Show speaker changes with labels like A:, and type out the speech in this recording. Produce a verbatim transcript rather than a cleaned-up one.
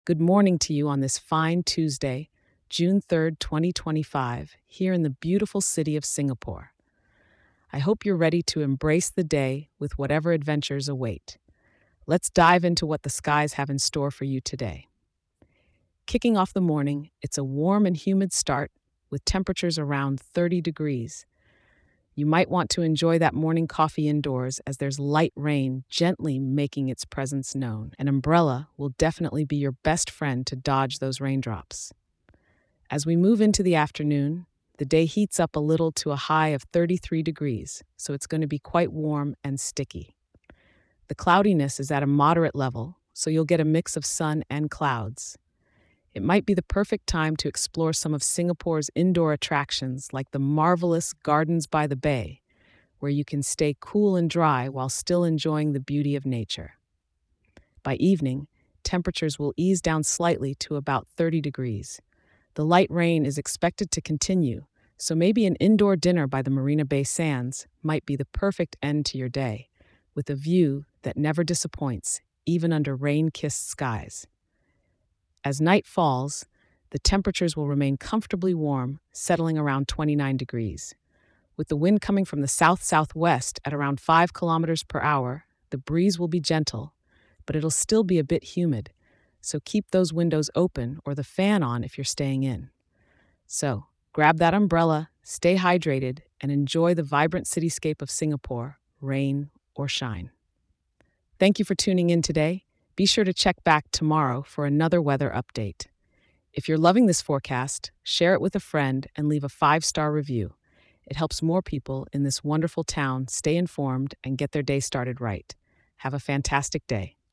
A: Good morning to you on this fine Tuesday, June third, twenty twenty-five, here in the beautiful city of Singapore. I hope you're ready to embrace the day with whatever adventures await. Let's dive into what the skies have in store for you today. Kicking off the morning, it's a warm and humid start with temperatures around thirty degrees. You might want to enjoy that morning coffee indoors as there's light rain gently making its presence known. An umbrella will definitely be your best friend to dodge those raindrops. As we move into the afternoon, the day heats up a little to a high of thirty-three degrees, so it's going to be quite warm and sticky. The cloudiness is at a moderate level, so you'll get a mix of sun and clouds. It might be the perfect time to explore some of Singapore's indoor attractions like the marvelous Gardens by the Bay, where you can stay cool and dry while still enjoying the beauty of nature. By evening, temperatures will ease down slightly to about thirty degrees. The light rain is expected to continue, so maybe an indoor dinner by the Marina Bay Sands might be the perfect end to your day, with a view that never disappoints, even under rain-kissed skies. As night falls, the temperatures will remain comfortably warm, settling around twenty-nine degrees. With the wind coming from the south-southwest at around five kilometers per hour, the breeze will be gentle, but it'll still be a bit humid, so keep those windows open or the fan on if you're staying in. So, grab that umbrella, stay hydrated, and enjoy the vibrant cityscape of Singapore, rain or shine. Thank you for tuning in today. Be sure to check back tomorrow for another weather update. If you're loving this forecast, share it with a friend and leave a five-star review. It helps more people in this wonderful town stay informed and get their day started right. Have a fantastic day.